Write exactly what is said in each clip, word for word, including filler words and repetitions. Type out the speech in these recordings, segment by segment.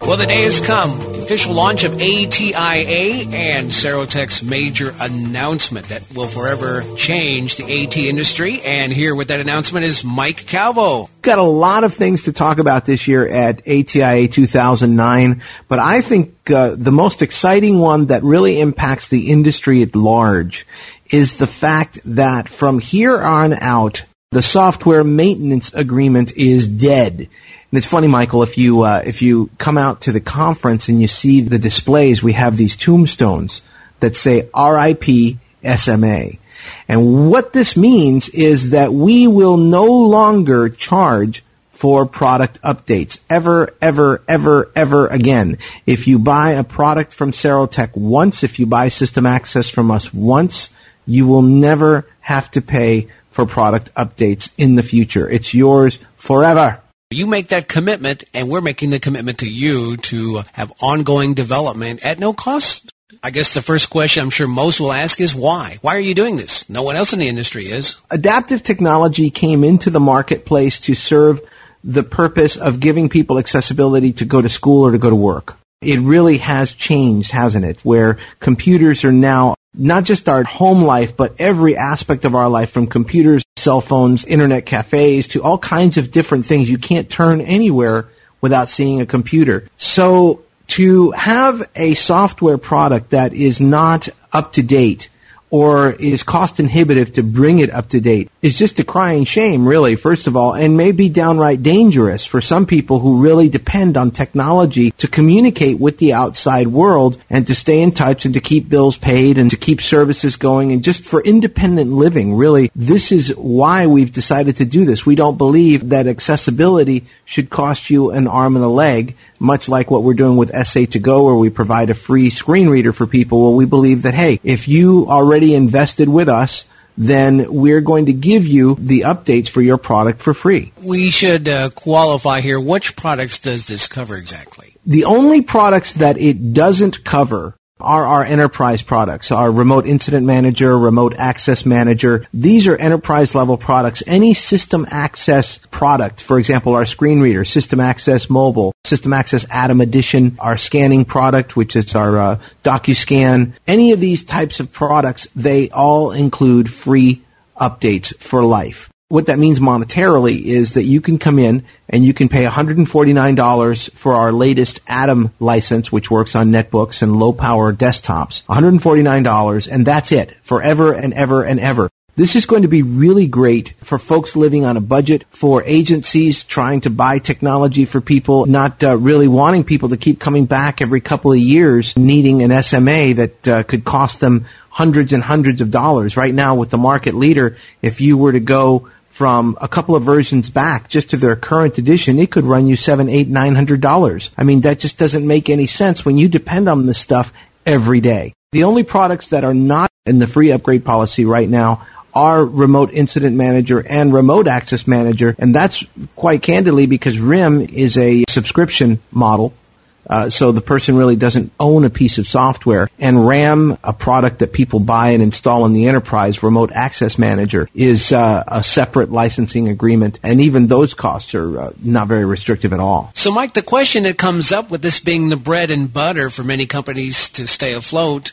Well, the day has come. The official launch of A T I A and Serotech's major announcement that will forever change the A T industry. And here with that announcement is Mike Calvo. Got a lot of things to talk about this year at A T I A two thousand nine, but I think uh, the most exciting one that really impacts the industry at large is the fact that from here on out, the software maintenance agreement is dead. And it's funny, Michael, if you uh, if you come out to the conference and you see the displays, we have these tombstones that say R I P S M A. And what this means is that we will no longer charge for product updates ever, ever, ever, ever again. If you buy a product from Serotech once, if you buy System Access from us once, you will never have to pay for product updates in the future. It's yours forever. You make that commitment, and we're making the commitment to you to have ongoing development at no cost. I guess the first question I'm sure most will ask is why? Why are you doing this? No one else in the industry is. Adaptive technology came into the marketplace to serve the purpose of giving people accessibility to go to school or to go to work. It really has changed, hasn't it? Where computers are now not just our home life, but every aspect of our life, from computers, cell phones, internet cafes, to all kinds of different things. You can't turn anywhere without seeing a computer. So to have a software product that is not up to date or is cost inhibitive to bring it up to date is just a crying shame, really, first of all, and may be downright dangerous for some people who really depend on technology to communicate with the outside world and to stay in touch and to keep bills paid and to keep services going and just for independent living. Really, this is why we've decided to do this. We don't believe that accessibility should cost you an arm and a leg, much like what we're doing with S A to Go, where we provide a free screen reader for people. Well, we believe that, hey, if you already invested with us, then we're going to give you the updates for your product for free. We should uh, qualify here. Which products does this cover exactly? The only products that it doesn't cover are our enterprise products, our remote incident manager, remote access manager. These are enterprise level products. Any system access product, for example, our screen reader, System Access Mobile, System Access Atom Edition, our scanning product, which is our uh, DocuScan, any of these types of products, they all include free updates for life. What that means monetarily is that you can come in and you can pay one hundred forty-nine dollars for our latest Atom license, which works on netbooks and low-power desktops. one hundred forty-nine dollars, and that's it, forever and ever and ever. This is going to be really great for folks living on a budget, for agencies trying to buy technology for people, not uh, really wanting people to keep coming back every couple of years, needing an S M A that uh, could cost them hundreds and hundreds of dollars. Right now, with the market leader, if you were to go from a couple of versions back just to their current edition, it could run you seven, eight, nine hundred dollars. I mean, that just doesn't make any sense when you depend on this stuff every day. The only products that are not in the free upgrade policy right now are Remote Incident Manager and Remote Access Manager, and that's quite candidly because R I M is a subscription model. Uh, so the person really doesn't own a piece of software. And RAM, a product that people buy and install in the enterprise, Remote Access Manager, is uh, a separate licensing agreement. And even those costs are uh, not very restrictive at all. So, Mike, the question that comes up with this being the bread and butter for many companies to stay afloat,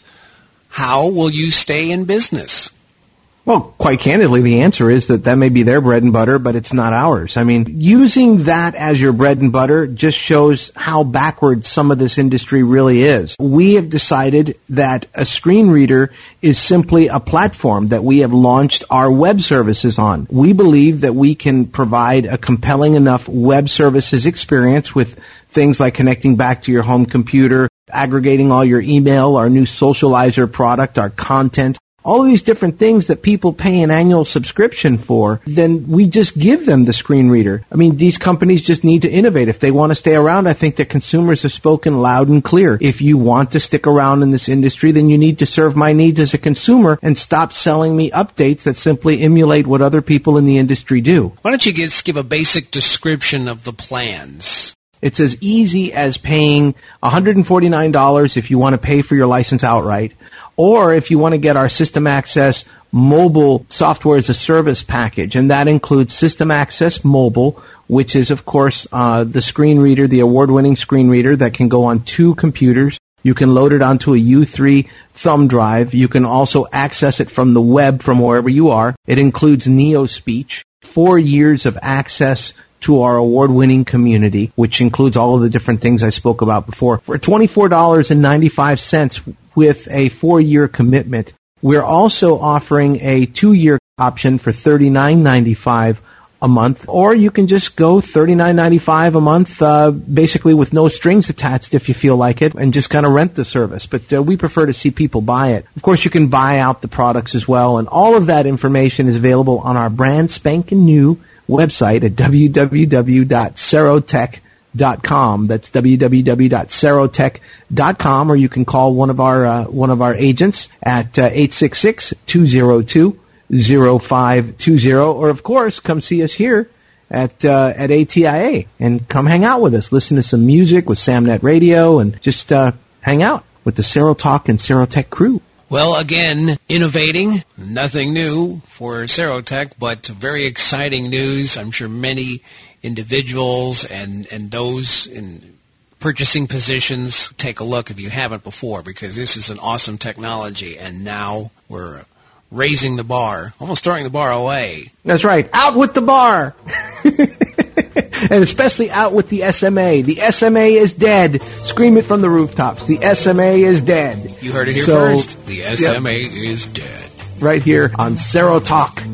how will you stay in business? Well, quite candidly, the answer is that that may be their bread and butter, but it's not ours. I mean, using that as your bread and butter just shows how backward some of this industry really is. We have decided that a screen reader is simply a platform that we have launched our web services on. We believe that we can provide a compelling enough web services experience with things like connecting back to your home computer, aggregating all your email, our new Socializer product, our content, all of these different things that people pay an annual subscription for, then we just give them the screen reader. I mean, these companies just need to innovate. If they want to stay around, I think that consumers have spoken loud and clear. If you want to stick around in this industry, then you need to serve my needs as a consumer and stop selling me updates that simply emulate what other people in the industry do. Why don't you just give a basic description of the plans? It's as easy as paying one hundred forty-nine dollars if you want to pay for your license outright, or if you want to get our System Access Mobile Software as a Service package, and that includes System Access Mobile, which is, of course, uh, the screen reader, the award-winning screen reader that can go on two computers. You can load it onto a U three thumb drive. You can also access it from the web from wherever you are. It includes NeoSpeech, four years of access to our award-winning community, which includes all of the different things I spoke about before, for twenty-four dollars and ninety-five cents with a four-year commitment. We're also offering a two-year option for thirty-nine ninety-five a month, or you can just go thirty-nine ninety-five a month, uh, basically with no strings attached if you feel like it, and just kind of rent the service. But uh, we prefer to see people buy it. Of course, you can buy out the products as well, and all of that information is available on our brand spanking new website at w w w dot serotech dot com. That's w w w dot serotech dot com, or you can call one of our uh, one of our agents at uh, eight six six, two zero two, zero five two zero, or of course come see us here at uh, at A T I A and come hang out with us, listen to some music with SamNet Radio, and just uh, hang out with the Serotalk and Serotech crew. Well, again, innovating, nothing new for Serotech, but very exciting news. I'm sure many individuals and, and those in purchasing positions take a look if you haven't before, because this is an awesome technology, and now we're raising the bar, almost throwing the bar away. That's right. Out with the bar! And especially out with the S M A. The S M A is dead. Scream it from the rooftops. The S M A is dead. You heard it here so, first. The S M A yep, is dead. Right here on Serotalk